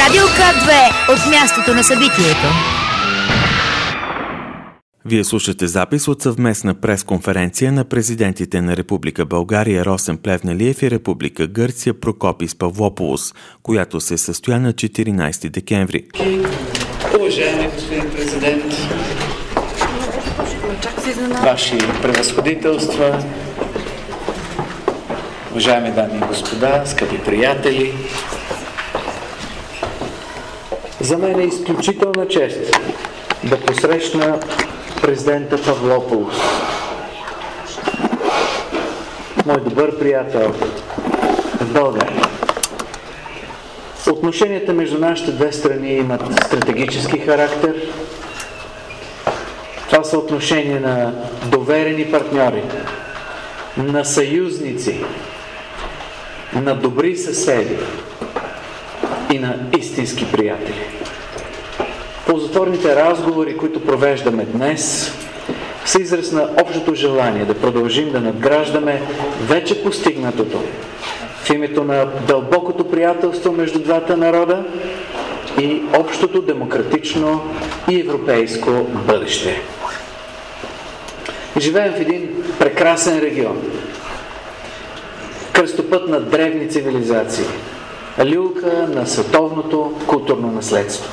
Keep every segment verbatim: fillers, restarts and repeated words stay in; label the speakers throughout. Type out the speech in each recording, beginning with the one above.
Speaker 1: Радио К две от мястото на събитието.
Speaker 2: Вие слушате запис от съвместна пресконференция на президентите на Република България Росен Плевнелиев и Република Гърция Прокопис Павлополос, която се състоя на четиринайсети декември.
Speaker 3: Уважаеми господин президент, Ваши превъзходителства, уважаеми дами и господа, скъпи приятели, за мен е изключителна чест да посрещна президента Павлополос, мой добър приятел в България. Отношенията между нашите две страни имат стратегически характер. Това са отношения на доверени партньори, на съюзници, на добри съседи и на истински приятели. Ползотворните разговори, които провеждаме днес, са израз на общото желание да продължим да надграждаме вече постигнатото в името на дълбокото приятелство между двата народа и общото демократично и европейско бъдеще. Живеем в един прекрасен регион, кръстопът на древни цивилизации, люлка на световното културно наследство.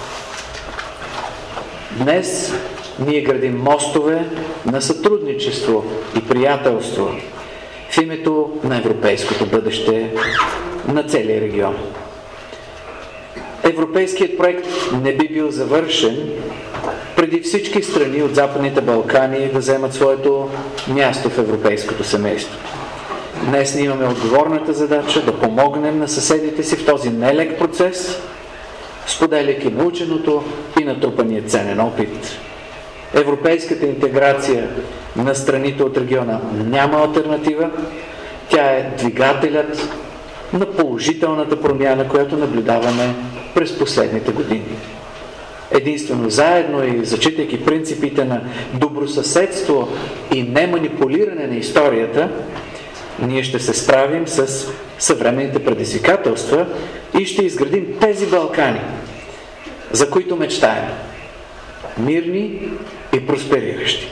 Speaker 3: Днес ние градим мостове на сътрудничество и приятелство в името на европейското бъдеще на целия регион. Европейският проект не би бил завършен преди всички страни от Западните Балкани да вземат своето място в европейското семейство. Днес ние имаме отговорната задача да помогнем на съседите си в този нелек процес, споделяйки наученото и натрупания ценен опит. Европейската интеграция на страните от региона няма алтернатива. Тя е двигателят на положителната промяна, която наблюдаваме през последните години. Единствено заедно и зачитайки принципите на добросъседство и неманипулиране на историята, ние ще се справим с съвременните предизвикателства и ще изградим тези Балкани, за които мечтаем. Мирни и проспериращи.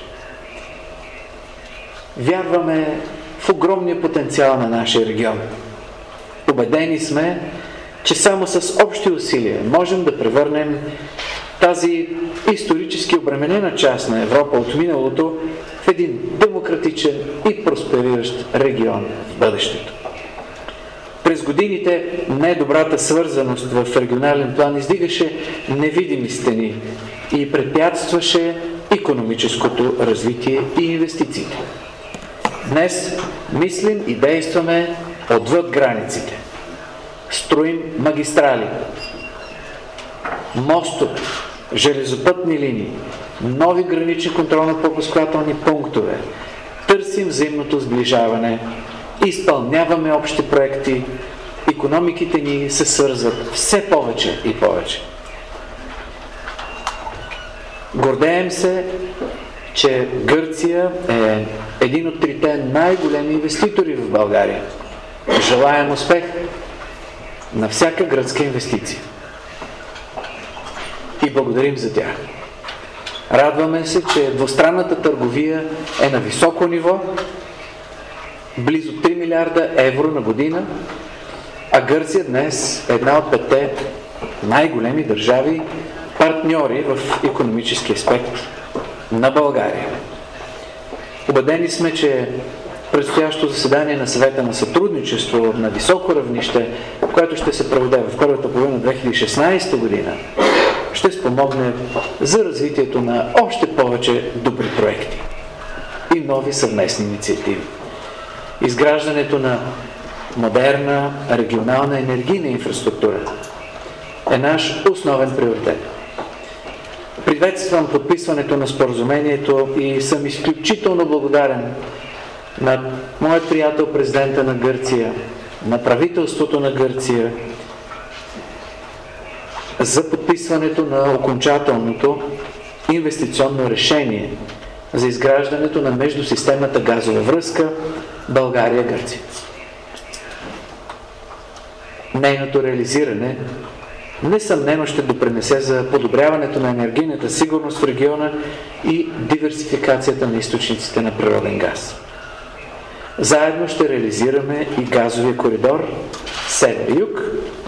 Speaker 3: Вярваме в огромния потенциал на нашия регион. Убедени сме, че само с общи усилия можем да превърнем тази исторически обременена част на Европа от миналото в един демократичен и проспериращ регион в бъдещето. През годините недобрата свързаност в регионален план издигаше невидими стени и препятстваше икономическото развитие и инвестициите. Днес мислим и действаме отвъд границите. Строим магистрали, мостове, железопътни линии, нови гранични контролно-пропускателни пунктове. Търсим взаимното сближаване, изпълняваме общи проекти, икономиките ни се свързват все повече и повече. Гордеем се, че Гърция е един от трите най-големи инвеститори в България. Желаем успех на всяка гръцка инвестиция. И благодарим за тях. Радваме се, че двустранната търговия е на високо ниво, близо три милиарда евро на година, а Гърция днес е една от петте най-големи държави, партньори в икономически аспект на България. Убедени сме, че предстоящото заседание на съвета на сътрудничество на високо равнище, което ще се проведе в първата половина две хиляди и шестнадесета година, ще спомогне за развитието на още повече добри проекти и нови съвместни инициативи. Изграждането на модерна регионална енергийна инфраструктура е наш основен приоритет. Приветствам подписването на споразумението и съм изключително благодарен на моят приятел президента на Гърция, на правителството на Гърция за подписването на окончателното инвестиционно решение за изграждането на междусистемната газова връзка България-Гърция. Нейното реализиране несъмнено ще допринесе за подобряването на енергийната сигурност в региона и диверсификацията на източниците на природен газ. Заедно ще реализираме и газовия коридор Север-Юг.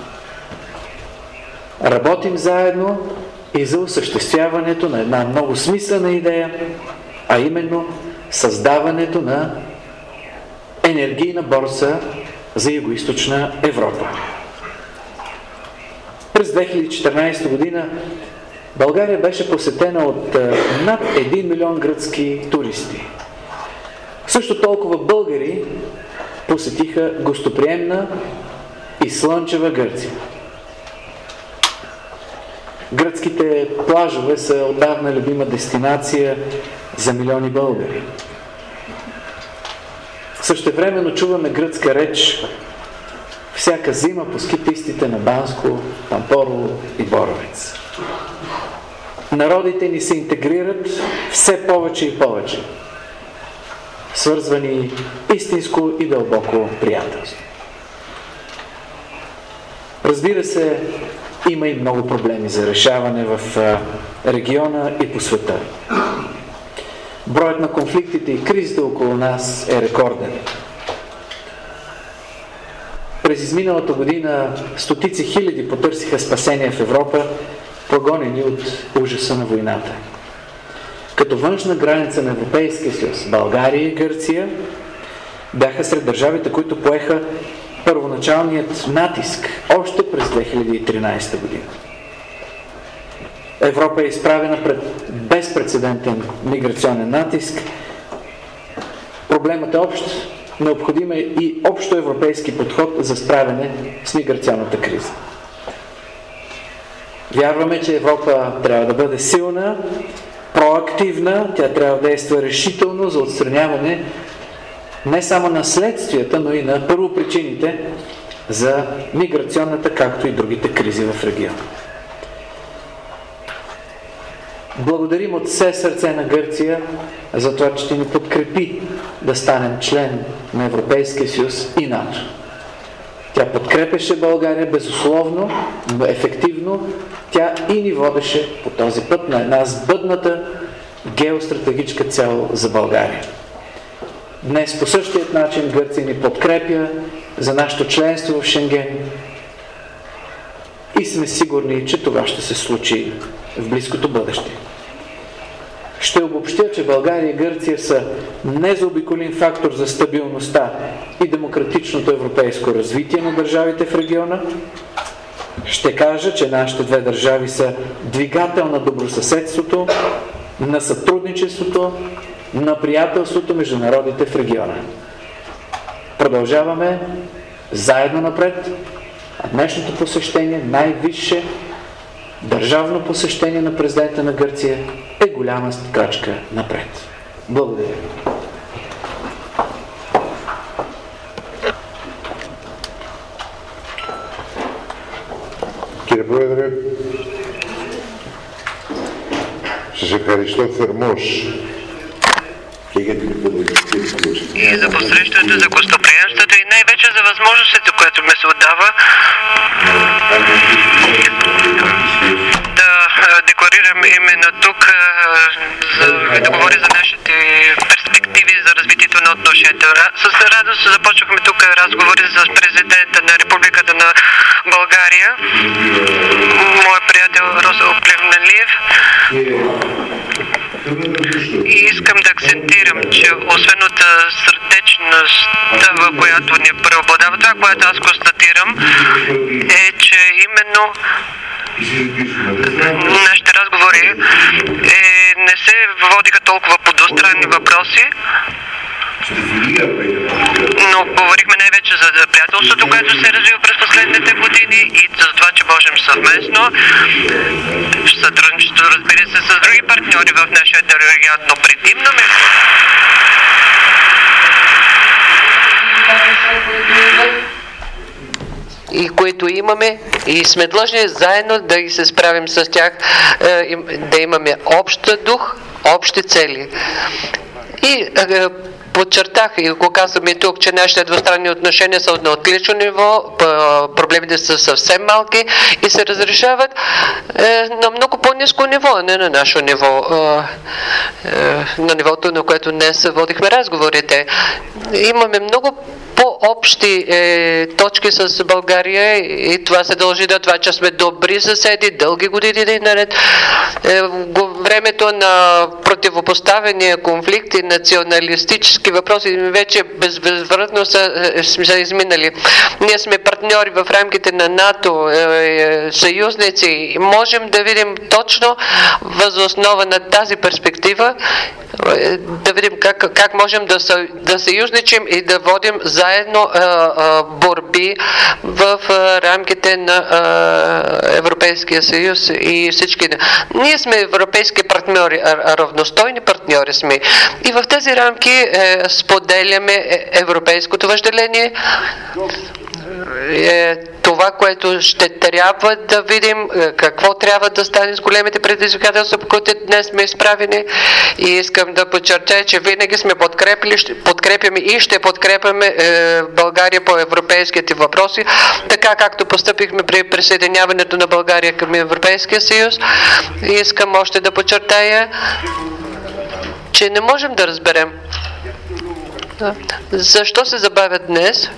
Speaker 3: Работим заедно и за осъществяването на една много смислена идея, а именно създаването на енергийна борса за Югоизточна Европа. През две хиляди и четиринадесета година България беше посетена от над един милион гръцки туристи. Също толкова българи посетиха гостоприемна и слънчева Гърция. Гръцките плажове са отдавна любима дестинация за милиони българи. Същевременно чуваме гръцка реч всяка зима по ски пистите на Банско, Пампорово и Боровец. Народите ни се интегрират все повече и повече, свързвани истинско и дълбоко приятелство. Разбира се, има и много проблеми за решаване в региона и по света. Броят на конфликтите и кризите около нас е рекорден. През изминалата година стотици хиляди потърсиха спасение в Европа, прогонени от ужаса на войната. Като външна граница на Европейския съюз, България и Гърция бяха сред държавите, които поеха първоначалният натиск още през две хиляди и тринадесета година. Европа е изправена пред безпрецедентен миграционен натиск. Проблемът е общ. Необходим е и общо европейски подход за справяне с миграционната криза. Вярваме, че Европа трябва да бъде силна, проактивна, тя трябва да действа решително за отстраняване не само на следствията, но и на първопричините за миграционната, както и другите кризи в региона. Благодарим от все сърце на Гърция за това, че ще ни подкрепи да станем член на Европейския съюз и НАТО. Тя подкрепеше България безусловно, но ефективно. Тя и ни водеше по този път на една сбъдната геостратегическа цел за България. Днес по същият начин Гърция ни подкрепя за нашето членство в Шенген и сме сигурни, че това ще се случи в близкото бъдеще. Ще обобщя, че България и Гърция са незаобиколим фактор за стабилността и демократичното европейско развитие на държавите в региона. Ще кажа, че нашите две държави са двигател на добросъседството, на сътрудничеството, на приятелството между народите в региона. Продължаваме заедно напред, а днешното посещение, най-висше държавно посещение на президента на Гърция, е голяма крачка напред. Благодаря.
Speaker 4: Κύριε Πρόεδρε, σας ευχαριστώ θερμώς και για την υποδοχή
Speaker 5: и за посрещането, за гостоприемството и най-вече за възможностите, което ме се отдава да декларирам именно тук, за да говоря за нашите перспективи за развитието на отношенията. С радост започвахме тук разговори с президента на Републиката на България, моят приятел Росо Плевнелиев. И искам да акцентирам, че освен от сърдечността, в която ни преобладава, това, което аз констатирам, е, че именно нашите разговори е, не се водиха толкова по двустранни въпроси, но говорихме най-вече за приятелството, което се развива през последните години и за това, че можем съвместно сътрудничество, разбира се, с други партньори в нашия регион, но предимно между и които имаме и сме длъжни заедно да ги се справим с тях, да имаме общ дух, общи цели. И
Speaker 6: подчертах и го казвам и тук, че нашите двустранни отношения са на отлично ниво, проблемите са съвсем малки и се разрешават е, на много по-ниско ниво, а не на наше ниво, е, е, на нивото, на което днес водихме разговорите. Имаме много по-общи е, точки с България и това се дължи на това, че сме добри съседи, дълги години наред. Е, времето на противопоставения конфликт и националистически въпроси вече безвъзвратно са, е, са изминали. Ние сме партньори в рамките на НАТО, е, е, съюзници и можем да видим точно въз основа на тази перспектива е, да видим как, как можем да, съ, да съюзничим и да водим заедно а, а, борби в а, рамките на а, Европейския съюз и всички. Ние сме европейски партньори, а, равностойни партньори сме. И в тези рамки е, споделяме европейското въжделение. Е, това, което ще трябва да видим, какво трябва да стане с големите предизвикателства, по които днес сме изправени. И искам да подчертая, че винаги сме подкрепили, подкрепяме и ще подкрепяме е, България по европейските въпроси, така както постъпихме при присъединяването на България към Европейския съюз. И искам още да подчертая, че не можем да разберем защо се забавят днес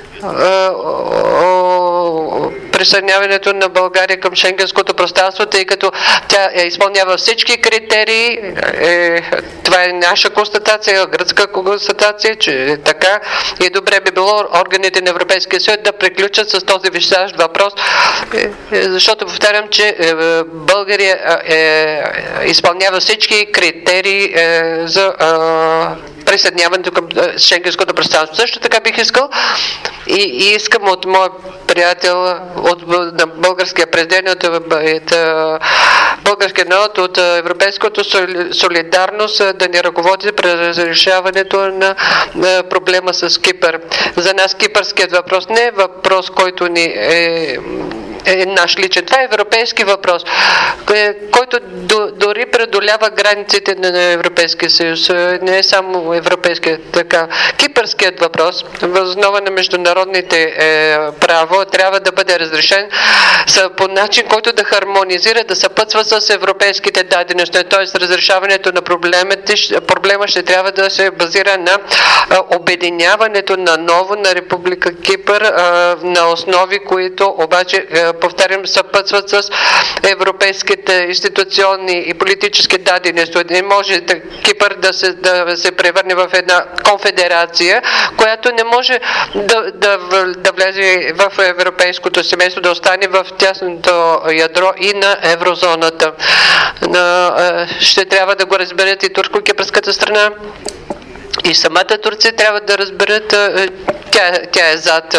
Speaker 6: присъединяването на България към Шенгенското пространство, тъй като тя изпълнява всички критерии. Е, това е наша констатация, гръцка констатация, че е така. И добре би било органите на Европейския съюз да приключат с този висящ въпрос, е, е, защото повтарям, че е, България е, е, изпълнява всички критерии е, за е, присъединяването към Шенгенското пространство. Също така бих искал и, и искам от моя приятел, от на българския президент, от, от българския народ, от европейското солидарност да ни ръководи при разрешаването на, на проблема с Кипър. За нас кипърският въпрос не е въпрос, който ни е е наш личен. Това е европейски въпрос, който дори преодолява границите на Европейския съюз. Не е само европейският. Така. Кипърският въпрос, въз основа на международните е, право, трябва да бъде разрешен по начин, който да хармонизира, да съпътства с европейските дадености. Т.е. разрешаването на проблемите, проблема ще трябва да се базира на обединяването на ново на Република Кипър на основи, които обаче повтарям, съпътстват с европейските институционни и политически дадености. Не може Кипър да се, да се превърне в една конфедерация, която не може да, да, да влезе в европейското семейство, да остане в тясното ядро и на еврозоната. Но, ще трябва да го разберете и турско-кипърската страна. И самата Турция трябва да разберат, тя, тя е зад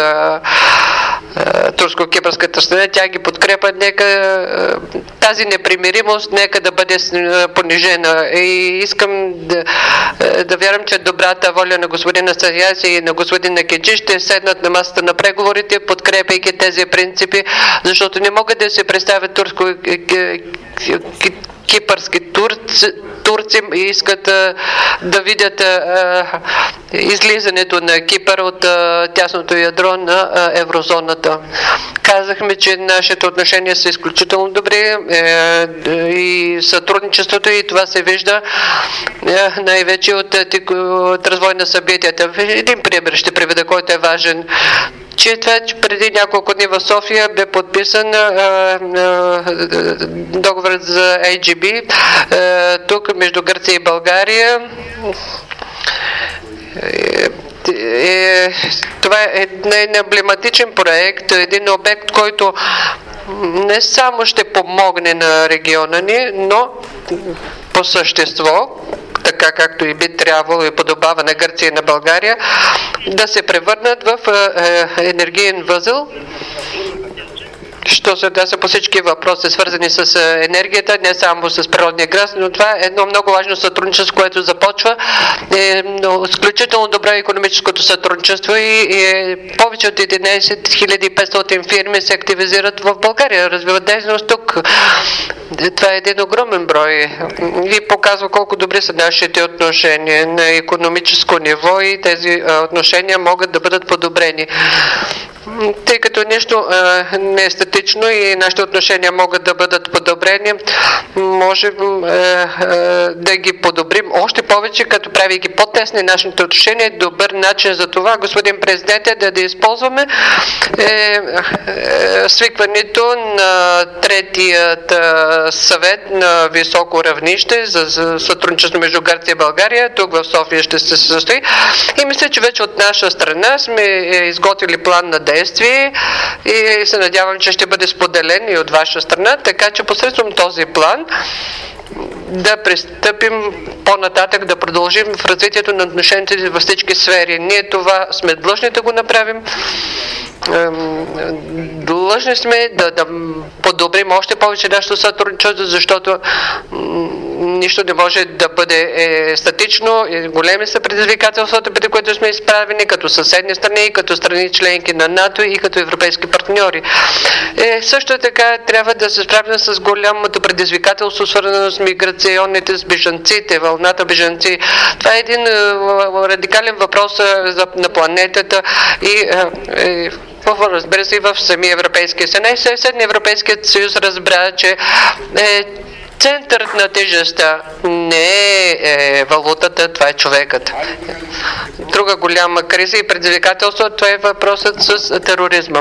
Speaker 6: турско-кипърската страна, тя ги подкрепа, нека тази непримиримост нека да бъде понижена. И искам да, да вярвам, че добрата воля на господин Астаяс и на господин Накеджи ще седнат на масата на преговорите, подкрепяйки тези принципи, защото не могат да се представят турско кипърски турци, турци искат а, да видят а, излизането на Кипър от а, тясното ядро на а, еврозоната. Казахме, че нашите отношения са изключително добри е, и сътрудничеството, и това се вижда е, най-вече от, от развой на събитията. Един пример ще приведа, който е важен. Че това, че преди няколко дни в София бе подписан а, а, договорът за Ей Джи Би а, тук между Гърция и България. Е, е, това е един емблематичен проект, един обект, който не само ще помогне на региона ни, но по същество, така както и би трябвало и подобава на Гърция и на България, да се превърнат в енергиен възел що се отнася по всички въпроси, свързани с енергията, не само с природния газ, но това е едно много важно сътрудничество, което започва. Е, но изключително добро икономическото сътрудничество и, и повече от единайсет хиляди и петстотин фирми се активизират в България, развиват дейност тук. Това е един огромен брой и показва колко добри са нашите отношения на икономическо ниво и тези отношения могат да бъдат подобрени. Тъй като нещо е, не е статично и нашите отношения могат да бъдат подобрени, можем е, е, да ги подобрим още повече, като правейки по-тесни нашите отношения. Добър начин за това, господин президент, е да, да използваме е, е, свикването на третият е, съвет на високо равнище за, за сътрудничество между Гърция и България. Тук в София ще се състои. И мисля, че вече от наша страна сме изготвили план на действие и се надявам, че ще бъде споделен и от ваша страна, така че посредством този план да пристъпим по-нататък, да продължим в развитието на отношенията във всички сфери. Ние това сме длъжни да го направим. Длъжни сме да, да подобрим още повече нашето сътрудничество, защото нищо не може да бъде е, статично. И големи са предизвикателствата, преди които сме изправени, като съседни страни, като страни членки на НАТО и като европейски партньори. Е, също така трябва да се справим с голямото предизвикателство, свързано с миграционните, с бежанците, вълната бежанци. Това е един е, радикален въпрос е, за, на планетата и е, е, разбира се и в самия Европейския съюз. Най-сетне Европейският съюз разбра, че е, центърът на тежестта не е, е валутата, това е човекът. Друга голяма криза и предизвикателство, това е въпросът с тероризма.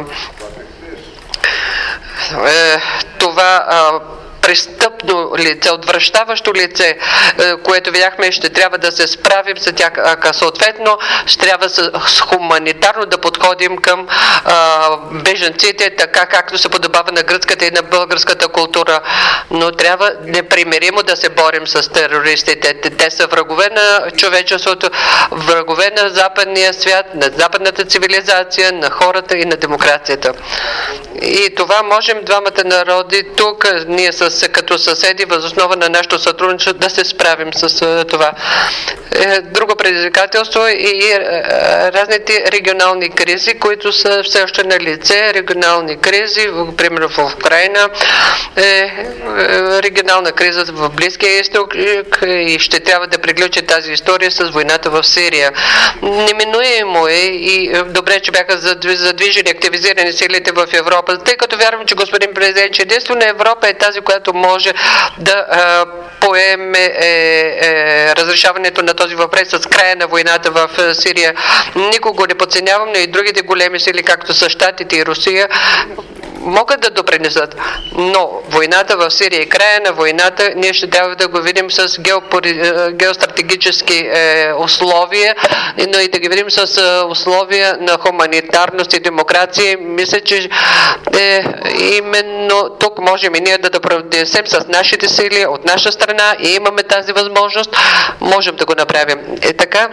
Speaker 6: Е, това а, престъпно лице, отвращаващо лице, което видяхме, ще трябва да се справим с тях, а съответно ще трябва с хуманитарно да подходим към а, бежанците, така както се подобава на гръцката и на българската култура. Но трябва непримиримо да се борим с терористите. Те са врагове на човечеството, врагове на западния свят, на западната цивилизация, на хората и на демокрацията. И това можем двамата народи тук, ние с като съседи, въз основа на нашето сътрудничество, да се справим с това. Друго предизвикателство е и разните регионални кризи, които са все още на лице. Регионални кризи, примерно в Украина, регионална криза в Близкия изток и ще трябва да приключи тази история с войната в Сирия. Неминуемо е и добре, че бяха задвижени, активизирани силите в Европа, тъй като вярвам, че господин президент, че единствено Европа е тази, която може да а, поеме е, е, разрешаването на този въпрос с края на войната в Сирия. Никого не подценявам, но и другите големи сили, както са Щатите и Русия, могат да допринесат. Но войната в Сирия и края на войната ние ще трябва да го видим с геопори... геостратегически е, условия, но и да ги видим с е, условия на хуманитарност и демокрация. Мисля, че е, именно тук можем и ние да допринесем с нашите сили от наша страна и имаме тази възможност. Можем да го направим. Е така.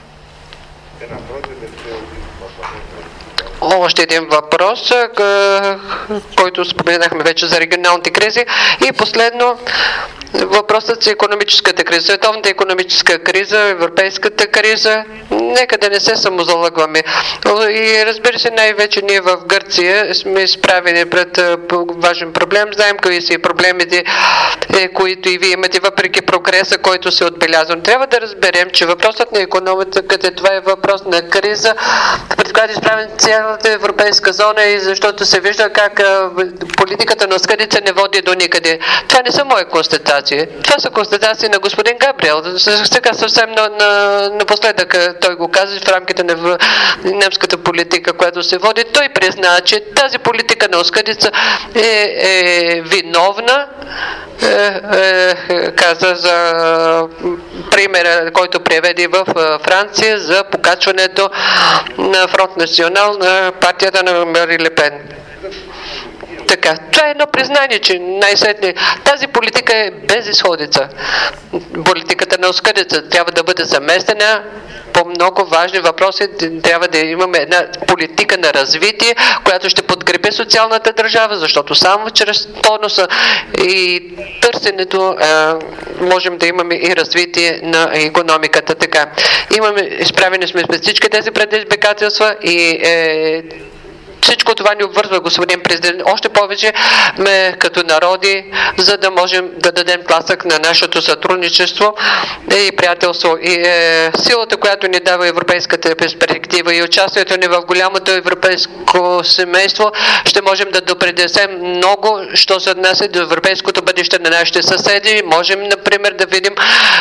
Speaker 6: Още един въпрос, който споменахме вече за регионалните кризи. И последно, въпросът за икономическата криза, световната икономическа криза, европейската криза. Нека да не се самозалъгваме. И разбира се, най-вече ние в Гърция сме изправени пред важен проблем. Знаем кои са и проблемите, които и вие имате, въпреки прогреса, който се отбелязва. Трябва да разберем, че въпросът на икономиката, това е въпрос на криза, пред която изправен цялата европейска зона, и защото се вижда как политиката на скъдица не води до никъде. Това не са мои констатации. Това са констатации на господин Габриел. Сега съвсем на, на, напоследък той го каза в рамките на немската политика, която се води. Той призна, че тази политика на оскъдица е, е виновна. Е, е, каза за примера, който преведе в Франция за покачването на Фронт Национал на партията на Мари Ле Пен. Така, това е едно признание, че най-сетне тази политика е без изходица. Политиката на оскъдица трябва да бъде заместена по много важни въпроси. Трябва да имаме една политика на развитие, която ще подкрепи социалната държава, защото само чрез тонуса и търсенето е, можем да имаме и развитие на икономиката. Така, имаме, изправени сме с всички тези предизвикателства и е, всичко това ни обвързва, господин президент, още повече ме като народи, за да можем да дадем тласък на нашето сътрудничество и приятелство. И е, силата, която ни дава европейската перспектива и участието ни в голямото европейско семейство, ще можем да допринесем много, що се отнася до европейското бъдеще на нашите съседи. Можем, например, да видим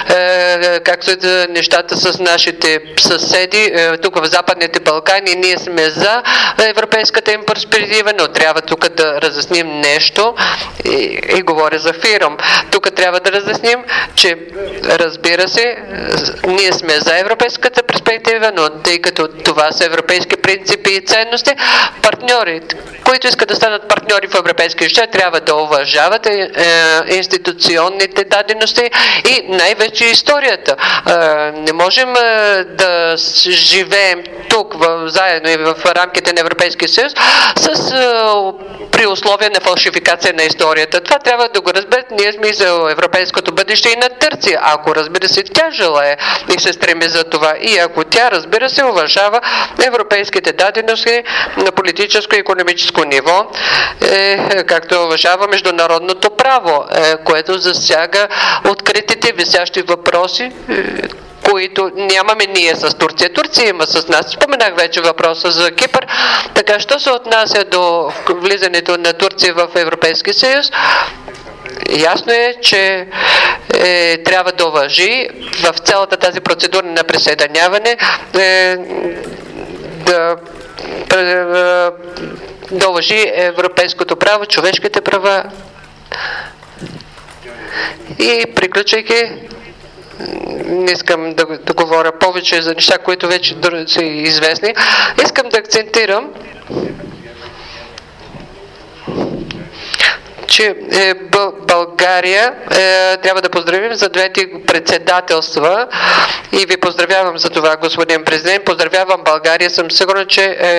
Speaker 6: е, как са нещата с нашите съседи е, тук в Западните Балкани. Ние сме за европейската им перспектива, но трябва тук да разясним нещо и, и говоря за фирм. Тук трябва да разясним, че разбира се, ние сме за европейската перспектива, но тъй като това са европейски принципи и ценности, партньори, които искат да станат партньори в европейския щат, трябва да уважават е, е, институционните дадености и най-вече историята. Е, не можем е, да живеем тук в, заедно и в рамките на Европейския съюз с, е, при условия на фалшификация на историята. Това трябва да го разберат. Ние сме за европейското бъдеще и на Турция. Ако разбира се тя желае и се стреми за това и ако тя разбира се уважава европейските дадености на политическо и икономическо ниво, е, както уважава международното право, е, което засяга откритите висящи въпроси, е, които нямаме ние с Турция. Турция има с нас. Споменах вече въпроса за Кипър. Така, що се отнася до влизането на Турция в Европейския съюз, ясно е, че е, трябва да уважи в цялата тази процедура на присъединяване е, да, да уважи европейското право, човешките права. И приключвайки, не искам да, да говоря повече за неща, които вече са известни. Искам да акцентирам, че е, България е, трябва да поздравим за двете председателства и ви поздравявам за това, господин президент. Поздравявам България. Съм сигурен, че е,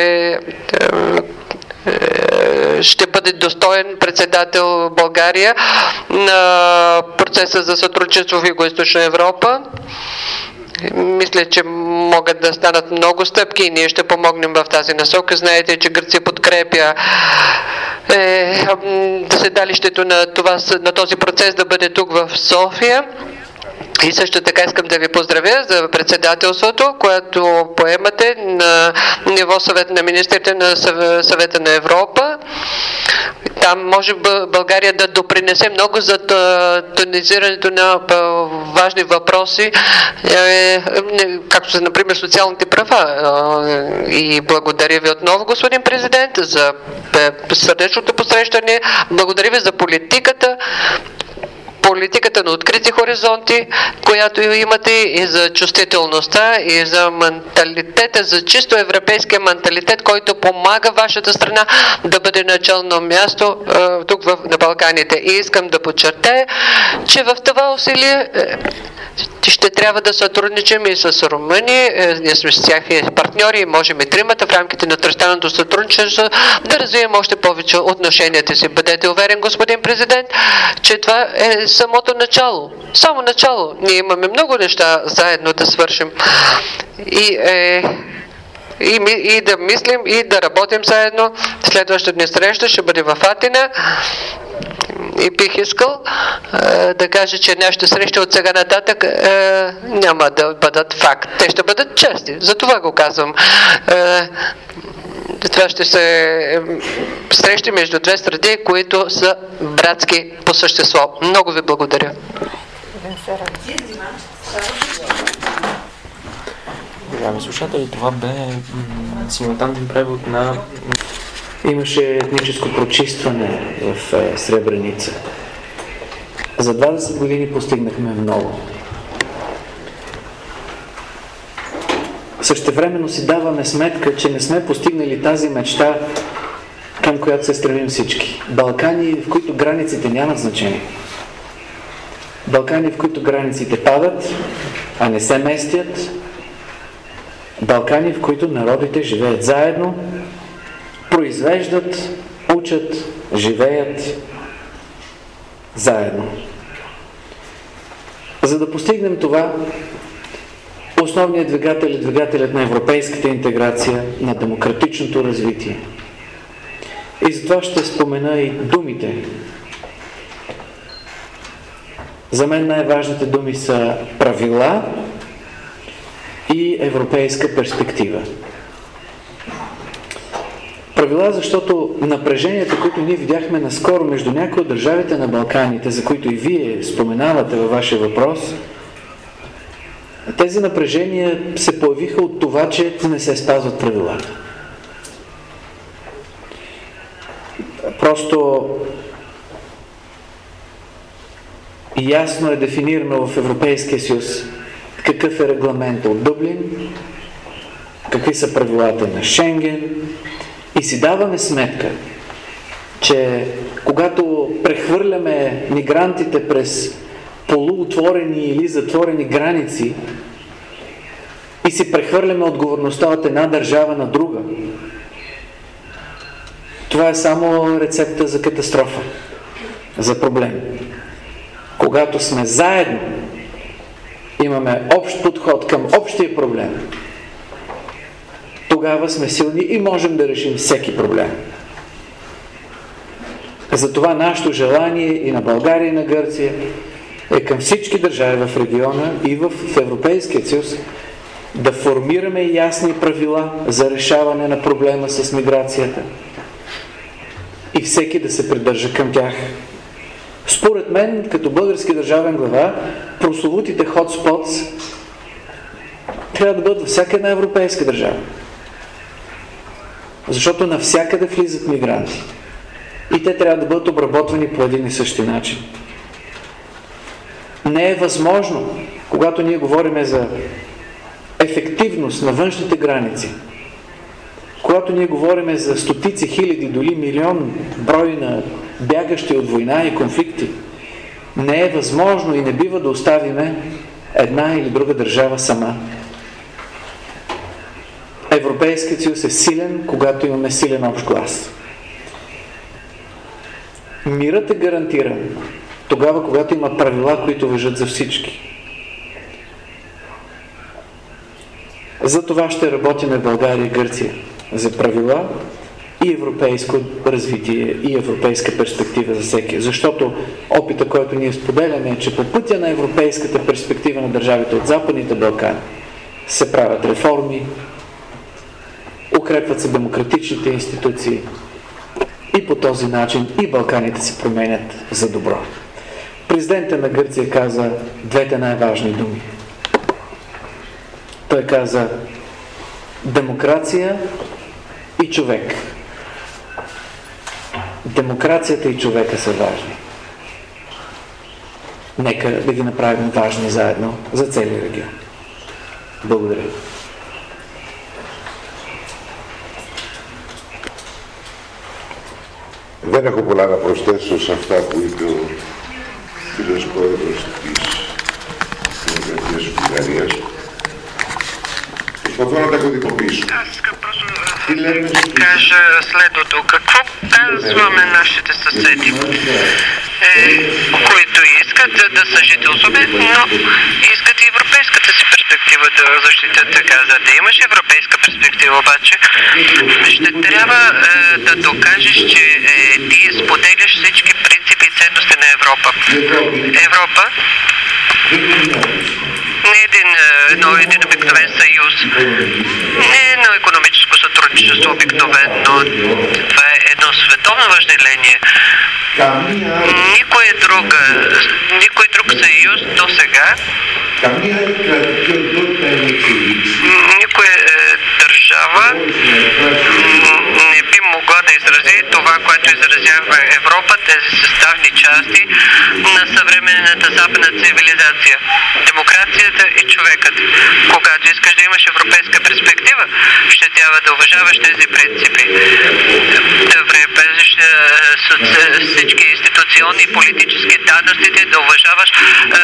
Speaker 6: е, ще бъде достоен председател България на процеса за сътрудничество в Югоизточна Европа. Мисля, че могат да станат много стъпки и ние ще помогнем в тази насока. Знаете, че Гърция подкрепя е, седалището на, това, на този процес да бъде тук в София. И също така искам да ви поздравя за председателството, което поемате на ниво съвет на министрите на Съвета на Европа. Там може България да допринесе много за тонизирането на важни въпроси, както са, например, социалните права. И благодаря ви отново, господин президент, за сърдечното посрещане. Благодаря ви за политиката, политиката на открити хоризонти, която имате, и за чувствителността, и за менталитета, за чисто европейския менталитет, който помага вашата страна да бъде начално място е, тук в, на Балканите. И искам да подчертая, че в това усилие е, ще трябва да сътрудничим и с Румъния. Е, ние сме с тях и партньори, можем и тримата в рамките на тристранното сътрудничество да развием още повече отношенията си. Бъдете уверен, господин президент, че това е самото начало. Само начало. Ние имаме много неща заедно да свършим. И, е, и, и да мислим, и да работим заедно. Следващата ни среща ще бъде в Атина. И бих искал е, да кажа, че нашите срещи от сега нататък е, няма да бъдат факт. Те ще бъдат чести. За това го казвам. Е, Това ще се срещи между две страни, които са братски по същество. Много ви благодаря.
Speaker 7: Уважаеми слушатели, това бе симултанен превод на...
Speaker 3: Имаше етническо прочистване в е, Сребреница. За двадесет години постигнахме много. Същевременно си даваме сметка, че не сме постигнали тази мечта към която се стремим всички. Балкани, в които границите нямат значение. Балкани, в които границите падат, а не се местят. Балкани, в които народите живеят заедно, произвеждат, учат, живеят заедно. За да постигнем това, основният двигател е двигателят на европейската интеграция, на демократичното развитие. И затова ще спомена и думите. За мен най-важните думи са правила и европейска перспектива. Правила, защото напреженията, които ние видяхме наскоро между някои от държавите на Балканите, за които и вие споменавате във вашия въпрос, тези напрежения се появиха от това, че не се спазват правилата. Просто ясно е дефинирано в Европейския съюз какъв е регламентът от Дублин, какви са правилата на Шенген и си даваме сметка, че когато прехвърляме мигрантите през полуотворени или затворени граници и си прехвърляме отговорността от една държава на друга, това е само рецепта за катастрофа, за проблем. Когато сме заедно, имаме общ подход към общия проблем, тогава сме силни и можем да решим всеки проблем. Затова нашето желание и на България, и на Гърция е към всички държави в региона и в Европейския съюз да формираме ясни правила за решаване на проблема с миграцията и всеки да се придържа към тях. Според мен, като български държавен глава, прословутите hotspots трябва да бъдат във всяка една европейска държава. Защото навсякъде влизат мигранти. И те трябва да бъдат обработвани по един и същи начин. Не е възможно, когато ние говорим за ефективност на външните граници, когато ние говорим за стотици хиляди, дори милион брой на бягащи от война и конфликти, не е възможно и не бива да оставиме една или друга държава сама. Европейският съюз е силен, когато имаме силен общ глас. Мирът е гарантиран тогава, когато има правила, които важат за всички. За това ще работим в България и Гърция. За правила и европейско развитие и европейска перспектива за всеки. Защото опита, който ние споделяме, е, че по пътя на европейската перспектива на държавите от Западните Балкани се правят реформи, укрепват се демократичните институции и по този начин и Балканите се променят за добро. Президентът на Гърция каза двете най-важни думи. Той каза демокрация и човек. Демокрацията и човека са важни. Нека да ги направим важни заедно за целия регион. Благодаря.
Speaker 4: Δεν έχω πολλά να προσθέσω σε αυτά που είπε ο κύριος Πρόεδρος της Δημοκρατίας της Βουλγαρίας. Προσπαθώ να τα κωδικοποιήσω.
Speaker 5: Аз искам просто да кажа следното. Какво казваме нашите съседи, е, които искат да съжителстваме, но искат и европейската си перспектива да защитят така. За да имаш европейска перспектива обаче, ще трябва е, да докажеш, че е, ти споделяш всички принципи и ценности на Европа. Европа не е един, едно, един обикновен съюз, не е едно икономическо сътрудничество обикновено, това е едно световно въжделение. Никой друг, никой друг съюз до сега, никоя е, държава не би могла да изрази това, което изразява Европа, тези съставни части на съвременната западна цивилизация. Демокрацията и човекът. Когато искаш да имаш европейска перспектива, ще трябва да уважаваш тези принципи. Да препазиш всички институционни и политически дадености, да уважаваш а,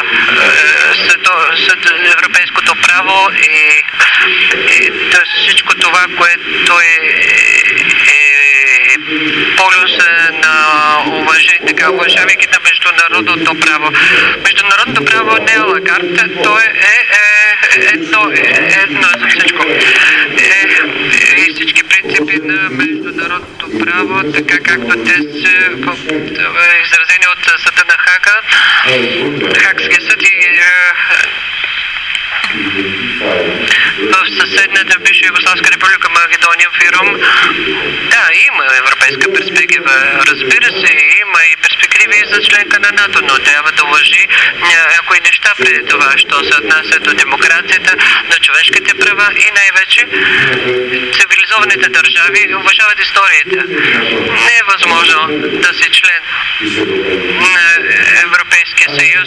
Speaker 5: а, европейското право и, и всичко това, което е, е полюс на уважение, така уважавайки на международното право. Международното право не е лагарта, то е, е, е едно, е едно за всичко. Е, и всички принципи на международното право, така както те са изразени от съда на Хага, Хагския съд и в съседната бивша Югославска република Македония, Фирум. Да, има европейска перспектива. Разбира се, има и перспективи за членка на НАТО, но трябва да уважи някои неща преди това, що се отнася до демокрацията, до човешките права и най-вече цивилизованите държави уважават историята. Не е възможно да си член на Европейския съюз,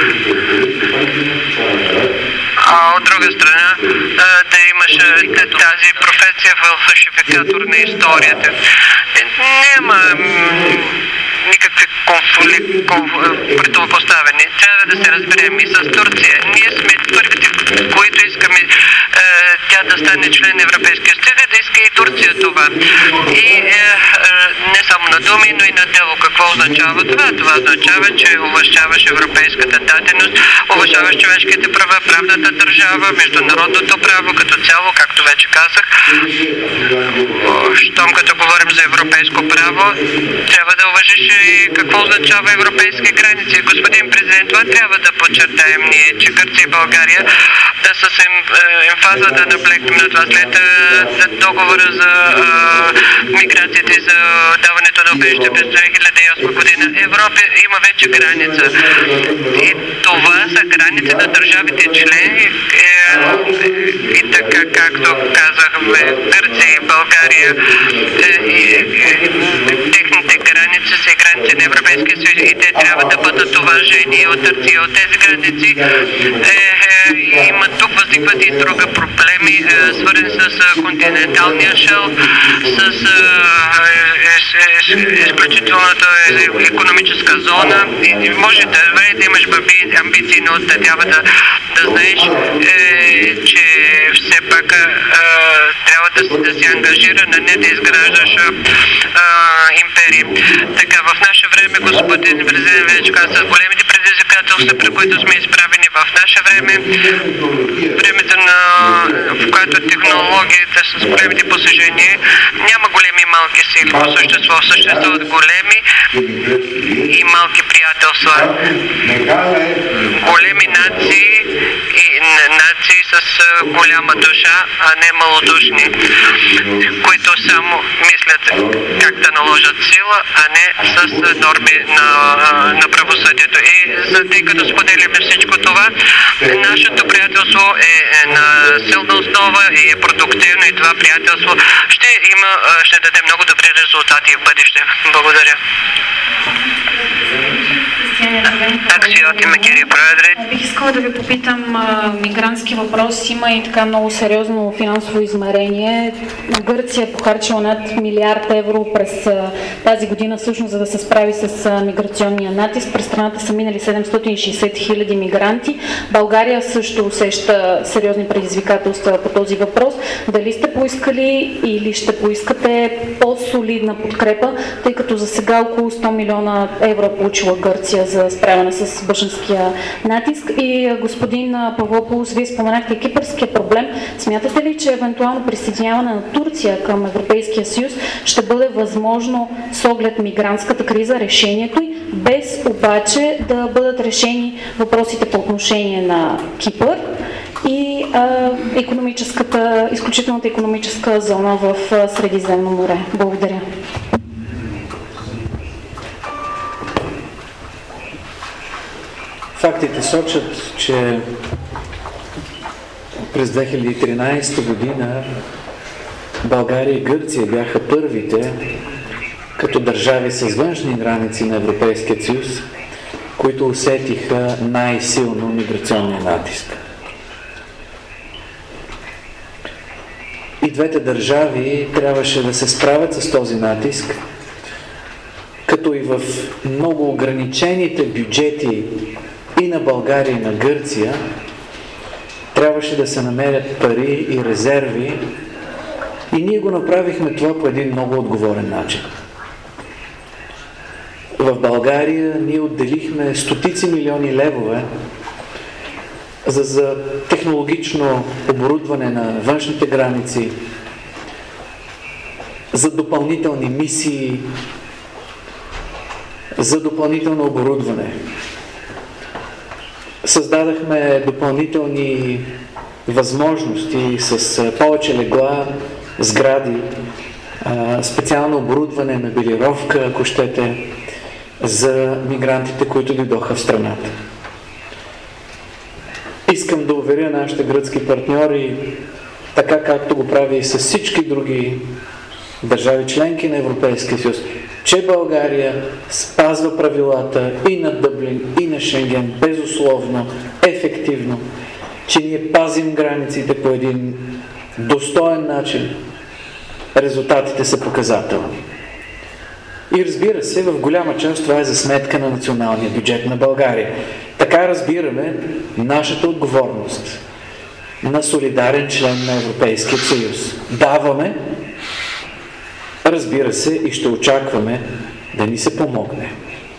Speaker 5: а от друга страна да имаш тази професия фалшификатор на историята. Няма никакви конфликти, противопоставени. Трябва да се разберем и с Турция. Ние сме първите, които искаме е, тя да стане член на Европейския съюз, да иска и Турция това. И е, е, не само на думи, но и на дело. Какво означава това? Това означава, че уважаваш европейската даденост, уважаваш човешките права, правната държава, международното право като цяло, както вече казах. Щом като говорим за европейско право, трябва да уважиш и какво означава европейски граници. Господин президент, това трябва да подчертаем ние, че Гърция и България да с емфаза да наблегнем на това след договора за а, миграцията и за даването на убежище през две хиляди и осма година. Европа има вече граница. И това са граници на държавите члени. Е, и така, както казахме, Гърция и България, е, и, е, техните граници са граници на Европейския съюз и те трябва да бъдат уважени от Турция. От тези граници е, е, има тук възникват и друга проблеми, е, свързани с континенталния шелф, с е, е, изключителната икономическа зона. И може да, да имаш амбиции, но да трябва да, да знаеш, е, че все пак е, трябва да, да си ангажирана, не да изграждаш е, империи. Така, в наше време, господин президент вече каза, с големите предизвикателства, при които сме изправени в наше време, времето на в което технологията с големите постижения, няма големи и малки сили по същество, съществуват големи и малки приятелства. Големи нации и нации с голяма душа, а не малодушни, които само мислят как да наложат сила, а не с норми на, на правосъдието. И за тъй като споделяме всичко това, нашето приятелство е на силна основа и е продуктивно и това приятелство ще има, ще даде много добри резултати в бъдеще. Благодаря.
Speaker 8: Бих искала да ви попитам а, мигрантски въпрос. Има и така много сериозно финансово измерение. Гърция е похарчила над милиард евро през а, тази година, всъщност за да се справи с а, миграционния натиск. През страната са минали седемстотин и шейсет хиляди мигранти. България също усеща сериозни предизвикателства по този въпрос. Дали сте поискали или ще поискате по-солидна подкрепа, тъй като за сега около сто милиона евро е получила Гърция за справяне с бежанския натиск. И господин Павлопулос, вие споменахте кипърския проблем. Смятате ли, че евентуално присъединяване на Турция към Европейския съюз ще бъде възможно с оглед мигрантската криза, решението й, без обаче да бъдат решени въпросите по отношение на Кипър и а, економическата, изключителната икономическа зона в Средиземно море? Благодаря.
Speaker 3: Фактите сочат, че през две хиляди и тринадесета година България и Гърция бяха първите, като държави с външни граници на Европейския съюз, които усетиха най-силно миграционния натиск. И двете държави трябваше да се справят с този натиск, като и в много ограничените бюджети и на България, и на Гърция, трябваше да се намерят пари и резерви, и ние го направихме това по един много отговорен начин. В България ние отделихме стотици милиони левове за, за технологично оборудване на външните граници, за допълнителни мисии, за допълнително оборудване. Създадахме допълнителни възможности с повече легла, сгради, специално оборудване, мебелировка, ако щете, за мигрантите, които дойдоха в страната. Искам да уверя нашите гръцки партньори, така както го прави и с всички други държави членки на Европейския съюз, че България спазва правилата и на Дъблин, и на Шенген, безусловно, ефективно, че ние пазим границите по един достоен начин. Резултатите са показателни. И разбира се, в голяма част това е за сметка на националния бюджет на България. Така разбираме нашата отговорност на солидарен член на Европейския съюз. Даваме, разбира се, и ще очакваме да ни се помогне.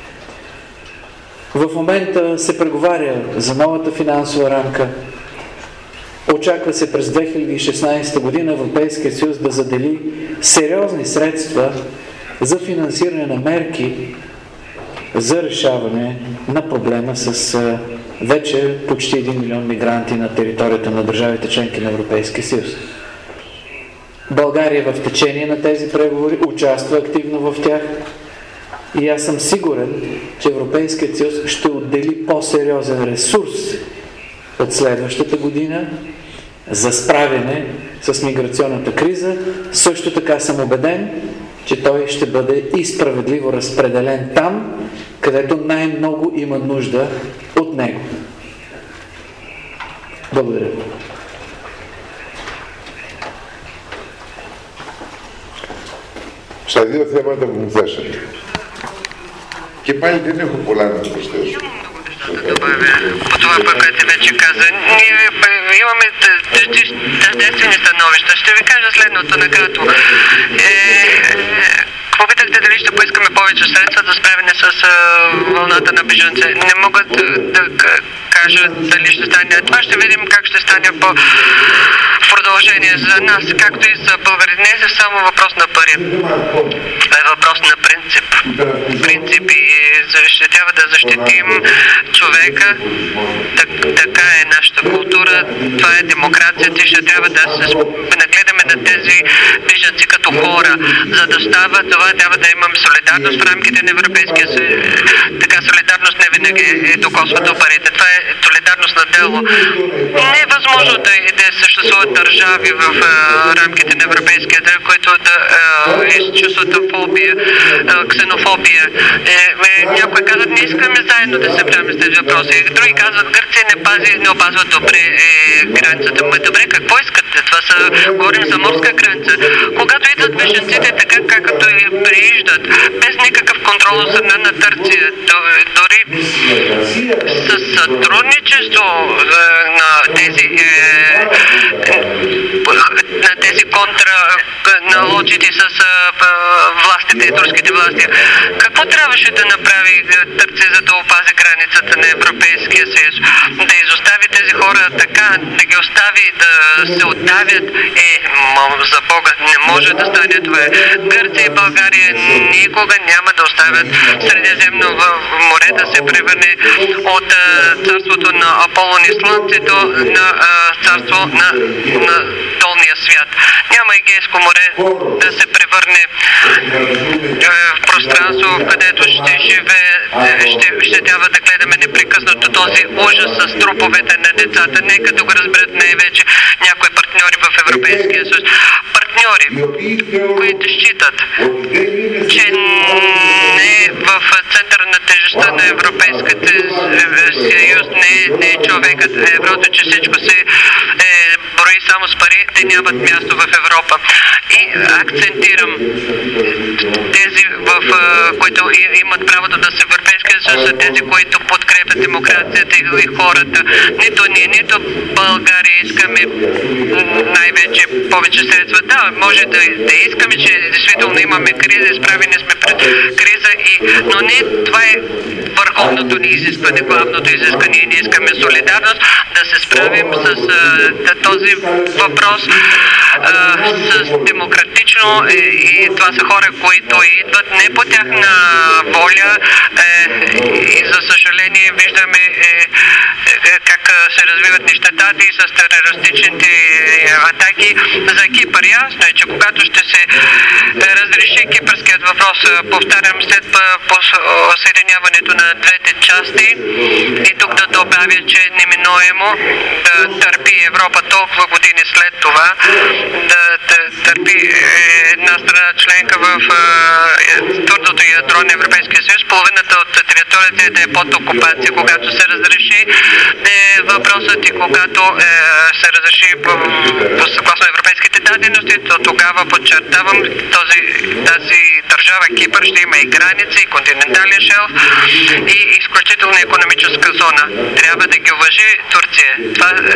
Speaker 3: В момента се преговаря за новата финансова рамка. Очаква се през две хиляди и шестнадесета година Европейския съюз да задели сериозни средства за финансиране на мерки за решаване на проблема с вече почти един милион мигранти на територията на държавите членки на Европейския съюз. България е в течение на тези преговори, участва активно в тях и аз съм сигурен, че Европейският съюз ще отдели по-сериозен ресурс от следващата година за справяне с миграционната криза. Също така съм убеден, че той ще бъде и справедливо разпределен там, където най-много има нужда от него. Благодаря.
Speaker 4: Στα δύο θέματα που μου θέσατε. Και πάλι δεν έχω πολλά να προσθέσω.
Speaker 5: По това, което вече каза, ние имаме тържествени становища. Ще ви кажа следното накратко. Попитахте дали ще поискаме повече средства за справяне с вълната на бежанци. Не мога да, да кажа дали ще стане. Това ще видим как ще стане по продължение за нас, както и за българите. Не е само въпрос на пари. Това е въпрос на принцип. Принципи. Ще трябва да защитим човека. Так, така е нашата култура. Това е демокрацията и ще трябва да се нагледаме на тези бежанци като хора. За да става това, трябва да имаме солидарност в рамките на Европейския съюз. Така солидарност не винаги е докосва до парите. Това е солидарност на дело. Не е възможно да, да съществуват държави в а, рамките на Европейския съюз, които да изчувстват фобия, а, ксенофобия. Е, е, някои казват, не искаме заедно да се правим с тези въпроси. Други казват, Гърция не пази, не опазва добре е, границата. Ма добре, какво искате? Това са, говорим за морска граница. Когато идват бежанците, така както и прииждат, без никакъв контрол от страна на Турция, дори с сътрудничество на тези на тези контра наложите с властите, турските власти. Какво трябваше да направи Турция, за да опази границата на Европейския съюз? Да изостави тези хора така, да ги остави да се отдавят? Е, за Бога, не може да стане това. Гърция и България никога няма да оставят Средиземно море да се превърне от царството на Аполон и Слънцето на царство на, на долния свят. Няма Егейско море да се превърне в пространство, в където ще живее, ще, ще трябва да гледаме непрекъснато този ужас с труповете на децата. Нека да го разберат най-вече някои партньори в Европейския съюз. Партньори партньори, които считат, че не в центъра на тежестта на Европейската съюз не, не е човекът, еврото, че всичко се е, брои само с пари, те нямат място в Европа. И акцентирам тези, в, които имат правото да се в Европейския съюз, са тези, които подкрепят демокрацията и хората. Нито ние, нито България искаме най-вече повече средства. Да, може да, да искаме, че действително имаме криза, изправени сме пред криза, и, но не това е върховното ни изискване, главното изискване. Ние искаме солидарност, да се справим с а, този въпрос а, с демократично, и, и това са хора, които идват не по тяхна воля, е, и за съжаление виждаме е, е, как се развиват нещата и с терористичните атаки за Кипър. Ясно е, че когато ще се разреши кипърският въпрос, повтарям, след съединяването на двете части, и тук да добавя, че е неминуемо да търпи Европа толкова години след това, да, да търпи една страна членка в твърдото ядро на Европейския съюз, половината от територията да е под окупация, когато се разреши е, въпросът, и когато е, се разреши по, по съгласно европейските дадености, то тогава подчертавам, този, тази държава Кипър ще има и граници, и континентален шелф, и изключителна икономическа зона. Трябва да ги уважи Турция. Това, е,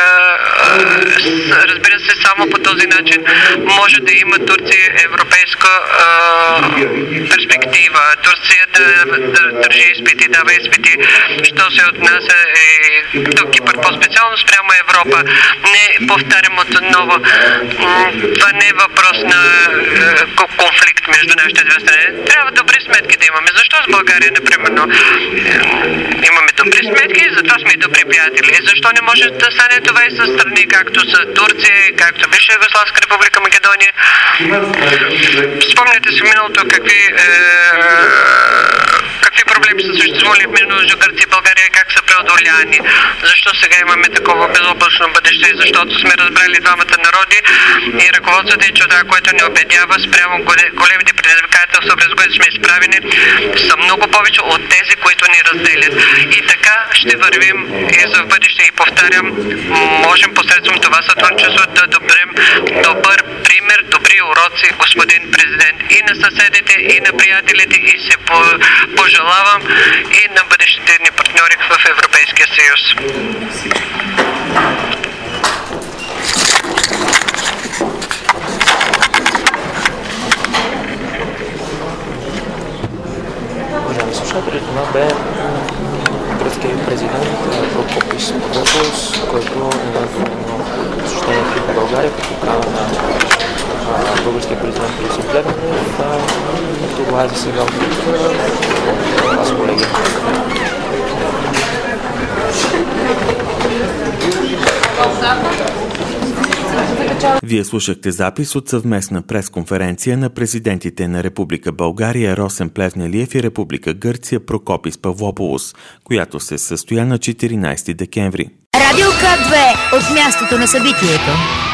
Speaker 5: е, разбира се, само по този начин може да има Турция европейска е, перспектива. Турция да, да държи изпити, дава изпити, що се отнася е, до Кипър по-специално спрямо Европа. Не повтарям отново, това не е въпрос на е, конфликт между нашите две страни. Трябва добри сметки да имаме. Защо с България, например, е, имаме добри сметки, затова сме и добри приятели. Защо не може да стане това и с страни, както са Турция, както бивша Югославска република Македония? Спомняте си миналото какви е, какви проблеми са съществували между Гърция и България и как са преодоляни. Защо сега имаме такова безоблачно бъдеще? Защото сме разбрали двамата народи и ръководството и че това, което ни обеднява спрямо големите предизвикателства, през които сме изправени, са много повече от тези, които ни разделят. И така ще вървим и за в бъдеще. И повтарям, можем посредством това сътрудничество да добрем добър пример, добри уроци, господин президент, и на съседите, и на приятелите, и се пожелавам и на бъдещите ни партньори в Европейския съюз.
Speaker 7: Уважаеми слушатели, това бе гръцкият президент Прокопис Павлопулос, който е на посещението в България като покана на българския президент Росен Плевнелиев. Това е за сега от вас, колеги.
Speaker 2: Вие слушахте запис от съвместна пресконференция на президентите на Република България Росен Плевнелиев и Република Гърция Прокопис Павлопулос, която се състоя на четиринайсети декември.
Speaker 1: Радио К две от мястото на събитието.